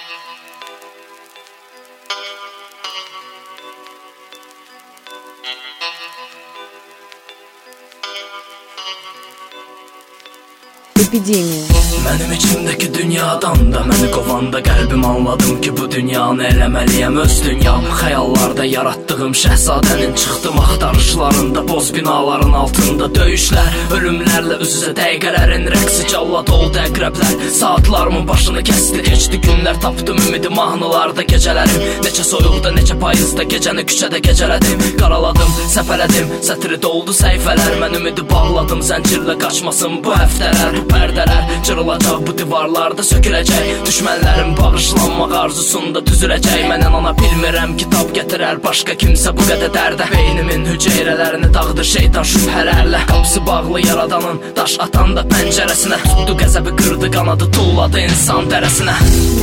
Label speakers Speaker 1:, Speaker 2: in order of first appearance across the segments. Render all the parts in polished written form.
Speaker 1: Epidemiya.
Speaker 2: Mənim içimdəki dünyadan da məni qovanda qəlbim anladım ki, bu dünyanı eləməliyəm öz dünyam. Xəyallarda yaratdığım şəhzadənin çıxdım axtarışlarında, boz binaların altında döyüşlər, ölümlərlə üz-üzə dəqiqələrin rəqsi, callad oldu əqrəblər, saatlarımın başını kəsdi. Keçdi günlər, tapdım ümidi mahnılarda gecələrim, neçə soyuqda, neçə payızda gecəni küçədə gecələdim. Qaraladım, səpələdim, sətri doldu səhifələr, mən ümidi bağladım, zəncirlə qaçmasın bu həftələr. Bu pərdələr cırılacaq, bu divarlarda söküləcək, düşmənlərin bağışlanmaq arzusunda düzüləcək. Mən inana bilmirəm, kitab gətirər başqa kimsə bu qədər dərdə. Beynimin hüceyrələrini dağıdır şeytan şübhələrlə, qapısı bağlı yaradanın daş atan da pəncərəsinə, tutdu qəzəbi, qırdı qanadı, tulladı insan dərəsinə.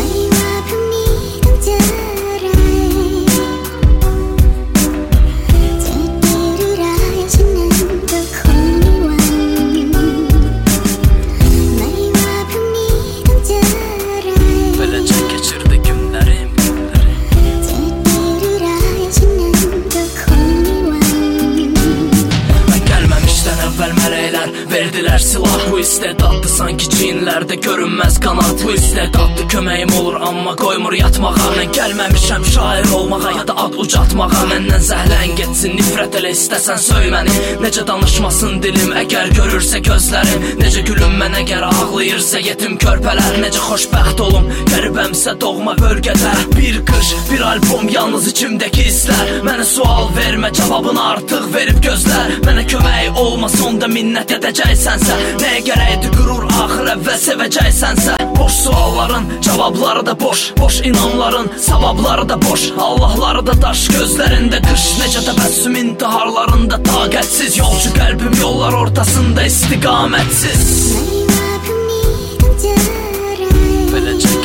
Speaker 2: Verdilər silah, bu istedaddı sanki çiyinlərdə görünməz qanat. Bu istedaddı köməyim olur, amma qoymur yatmağa. Mən gəlməmişəm şair olmağa, ya da ad ucatmağa. Məndən zəhlən getsin, nifrət elə istəsən söy məni. Necə danışmasın dilim, əgər görürsə gözlərim. Necə gülüm mən, əgər ağlayırsa yetim körpələr. Necə xoşbəxt olum, qəribəmsə doğma bölgədə. Bir qış, bir albom, yalnız içimdəki hisslər. Mənə sual vermə, cavabını artıq verib gözlər. Mənə kömək olma, sonda minnət edəcəksənsə, nəyə gərəkdir qürur, axır əvvəl sevəcəksənsə. Boş sualların cavabları da boş, boş inanların savabları da boş, Allahları da daş, gözlərində qış. Necə təbəssüm intiharlarında taqətsiz, yolcu qəlbim yollar ortasında istiqamətsiz. Beləcə